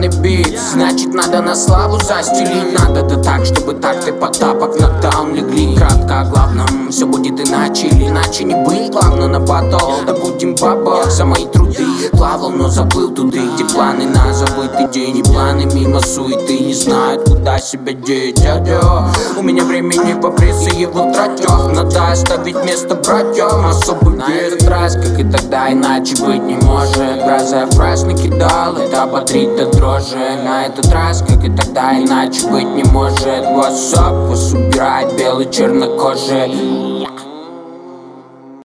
главный бит. Значит, надо на славу застелить. Надо да так, чтобы такты по тапок на таун легли. Кратко о главном, все будет иначе. Или иначе не быть, главное на потол. Да будем бабок за мои труды. Плавал, но заплыл туды, где планы на забытый день. И планы мимо суеты не знают, куда себя деть. Дядя, у меня времени по прессе его тратёх. Надо оставить место братьям. Особый на этот раз, как и тогда, иначе быть не может. Гроза фраз накидал, это бодрит до дрожи. На этот раз, как и тогда, иначе быть не может. What's up, вас убирает белый чернокожий.